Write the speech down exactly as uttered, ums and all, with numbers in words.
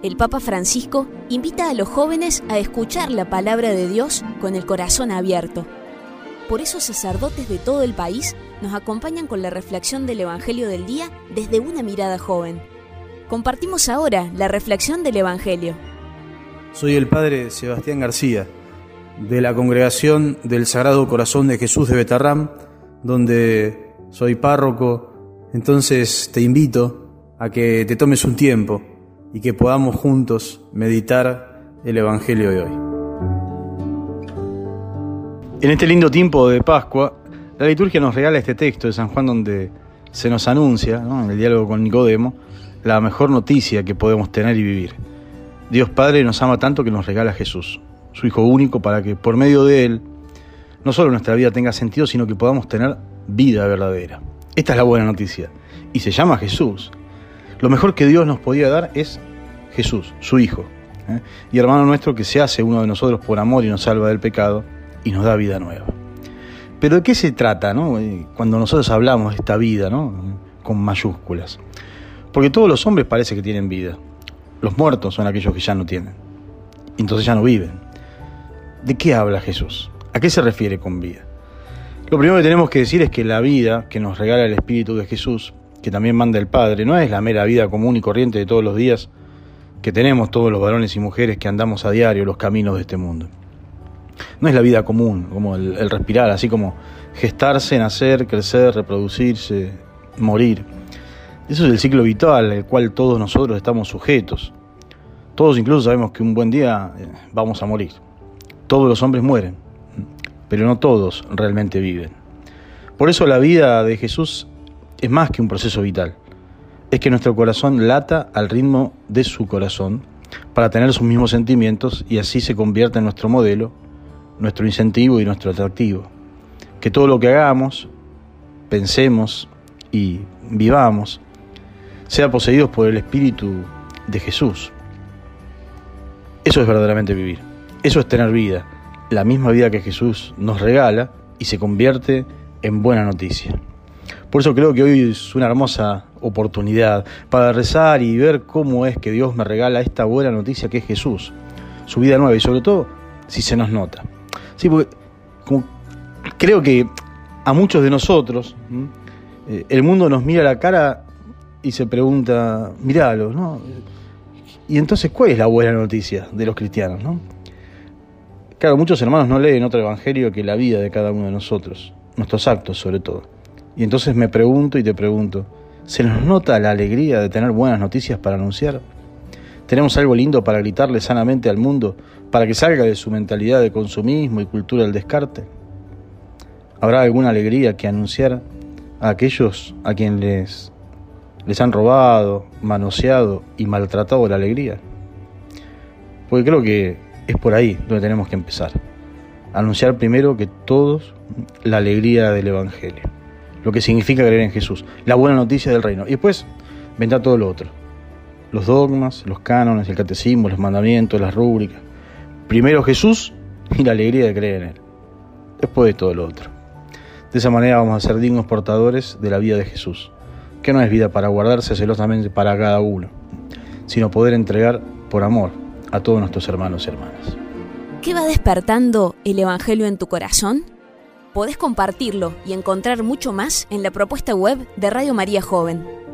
el Papa Francisco invita a los jóvenes a escuchar la palabra de Dios con el corazón abierto. Por eso sacerdotes de todo el país nos acompañan con la reflexión del Evangelio del día desde una mirada joven. Compartimos ahora la reflexión del Evangelio. Soy el Padre Sebastián García, de la Congregación del Sagrado Corazón de Jesús de Betarrám, donde soy párroco. Entonces te invito a que te tomes un tiempo y que podamos juntos meditar el Evangelio de hoy. En este lindo tiempo de Pascua, la liturgia nos regala este texto de San Juan donde se nos anuncia, ¿no?, en el diálogo con Nicodemo, la mejor noticia que podemos tener y vivir. Dios Padre nos ama tanto que nos regala a Jesús, su Hijo único, para que por medio de Él no solo nuestra vida tenga sentido, sino que podamos tener vida verdadera. Esta es la buena noticia, y se llama Jesús. Lo mejor que Dios nos podía dar es Jesús, su Hijo, ¿eh? y hermano nuestro que se hace uno de nosotros por amor y nos salva del pecado y nos da vida nueva. Pero ¿de qué se trata, no?, cuando nosotros hablamos de esta vida, ¿no?, con mayúsculas? Porque todos los hombres parece que tienen vida. Los muertos son aquellos que ya no tienen, y entonces ya no viven. ¿De qué habla Jesús? ¿A qué se refiere con vida? Lo primero que tenemos que decir es que la vida que nos regala el Espíritu de Jesús, que también manda el Padre, no es la mera vida común y corriente de todos los días que tenemos todos los varones y mujeres que andamos a diario los caminos de este mundo. No es la vida común, como el, el respirar, así como gestarse, nacer, crecer, reproducirse, morir. Eso es el ciclo vital al cual todos nosotros estamos sujetos. Todos incluso sabemos que un buen día vamos a morir. Todos los hombres mueren, pero no todos realmente viven. Por eso la vida de Jesús es más que un proceso vital. Es que nuestro corazón lata al ritmo de su corazón para tener sus mismos sentimientos y así se convierte en nuestro modelo, nuestro incentivo y nuestro atractivo. Que todo lo que hagamos, pensemos y vivamos sea poseídos por el Espíritu de Jesús. Eso es verdaderamente vivir. Eso es tener vida, la misma vida que Jesús nos regala y se convierte en buena noticia. Por eso creo que hoy es una hermosa oportunidad para rezar y ver cómo es que Dios me regala esta buena noticia que es Jesús, su vida nueva y sobre todo si se nos nota. Sí, porque como creo que a muchos de nosotros eh, el mundo nos mira a la cara y se pregunta, miralo, ¿no? Y entonces, ¿cuál es la buena noticia de los cristianos, no? Claro, muchos hermanos no leen otro evangelio que la vida de cada uno de nosotros, nuestros actos sobre todo. Y entonces me pregunto y te pregunto, ¿se nos nota la alegría de tener buenas noticias para anunciar? ¿Tenemos algo lindo para gritarle sanamente al mundo para que salga de su mentalidad de consumismo y cultura del descarte? ¿Habrá alguna alegría que anunciar a aquellos a quienes les, les han robado, manoseado y maltratado la alegría? Porque creo que es por ahí donde tenemos que empezar. Anunciar primero que todos la alegría del Evangelio, lo que significa creer en Jesús, la buena noticia del reino. Y después vendrá todo lo otro. Los dogmas, los cánones, el catecismo, los mandamientos, las rúbricas. Primero Jesús y la alegría de creer en Él. Después de todo lo otro. De esa manera vamos a ser dignos portadores de la vida de Jesús, que no es vida para guardarse celosamente para cada uno, sino poder entregar por amor a todos nuestros hermanos y hermanas. ¿Qué va despertando el Evangelio en tu corazón? Podés compartirlo y encontrar mucho más en la propuesta web de Radio María Joven.